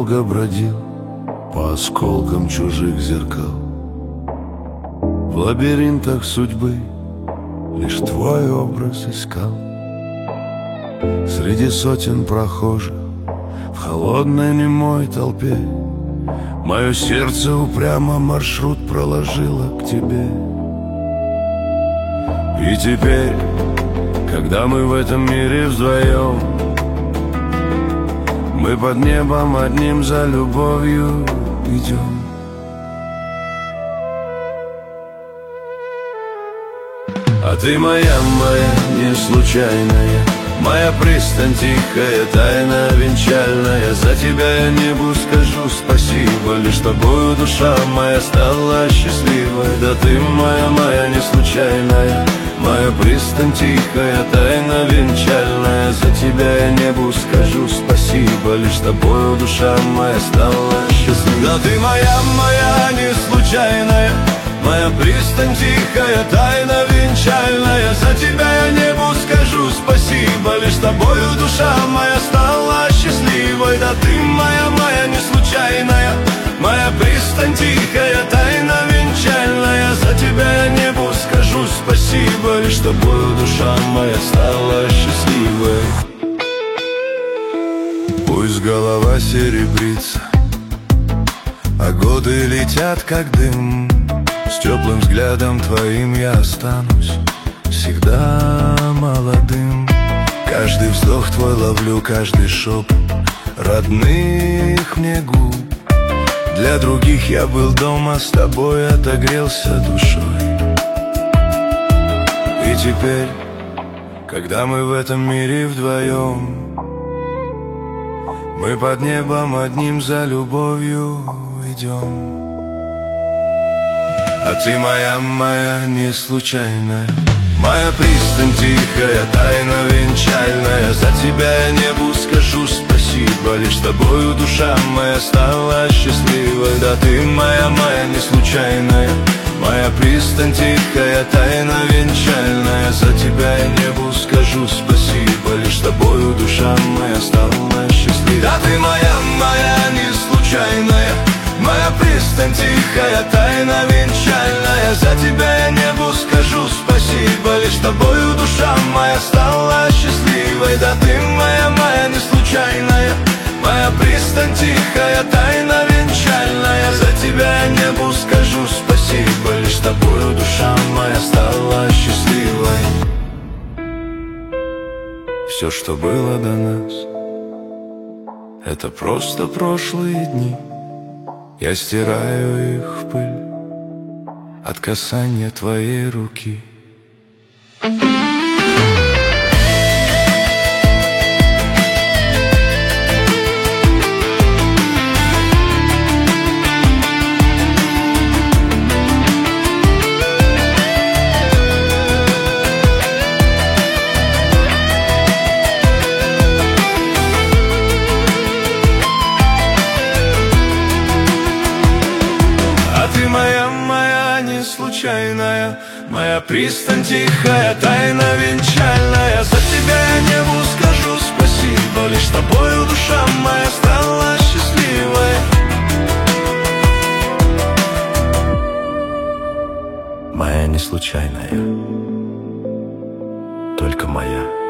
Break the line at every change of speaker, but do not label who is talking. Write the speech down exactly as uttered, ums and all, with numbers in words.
долго бродил по осколкам чужих зеркал. В лабиринтах судьбы лишь твой образ искал. Среди сотен прохожих в холодной немой толпе мое сердце упрямо маршрут проложило к тебе. И теперь, когда мы в этом мире вдвоем, мы под небом одним за любовью идем. А ты моя, моя, не случайная, моя пристань тихая, тайна венчальная. За тебя я небу скажу спасибо, лишь тобою душа моя стала счастливой. Да ты моя, моя, не случайная, моя пристань тихая, тайна венчальная. За тебя я небу скажу спасибо, лишь тобою душа моя стала счастливой. Да ты моя, моя, не случайная, моя пристань тихая, тайна венчальная. За тебя я небу скажу спасибо, лишь тобою душа моя стала счастливой. Да ты моя, моя, не случайная, моя пристань тихая, тайна венчальная. За тебя я небу скажу спасибо, лишь тобою душа моя стала счастливой. Пусть голова серебрится, а годы летят как дым, с теплым взглядом твоим я останусь всегда молодым. Каждый вздох твой ловлю, каждый шепот родных мне губ. Для других я был дома, с тобой отогрелся душой. И теперь, когда мы в этом мире вдвоем, мы под небом одним за любовью идем. А ты моя, моя, не случайная, моя пристань тихая, тайна венчальная. За тебя я небу скажу спасибо, лишь тобою душа моя стала счастливой. Да ты моя, моя, не случайная, моя пристань тихая, тайна венчальная. За тебя я небу скажу спасибо, лишь тобою душа моя стала счастливой. Да ты моя, моя, не случайная, моя пристань тихая, тайна венчальная. За тебя я небу скажу спасибо, лишь тобою душа моя стала счастливой. Да ты моя, моя, не случайная, моя пристань тихая, тайна венчальная. За тебя я небу скажу спасибо, лишь тобою душа моя стала счастливой. Все, что было до нас, это просто прошлые дни. Я стираю их в пыль от касания твоей руки. Моя, моя, не случайная, моя пристань тихая, тайна венчальная. За тебя я небу скажу спасибо, лишь тобою душа моя стала счастливой. Моя не случайная, только моя.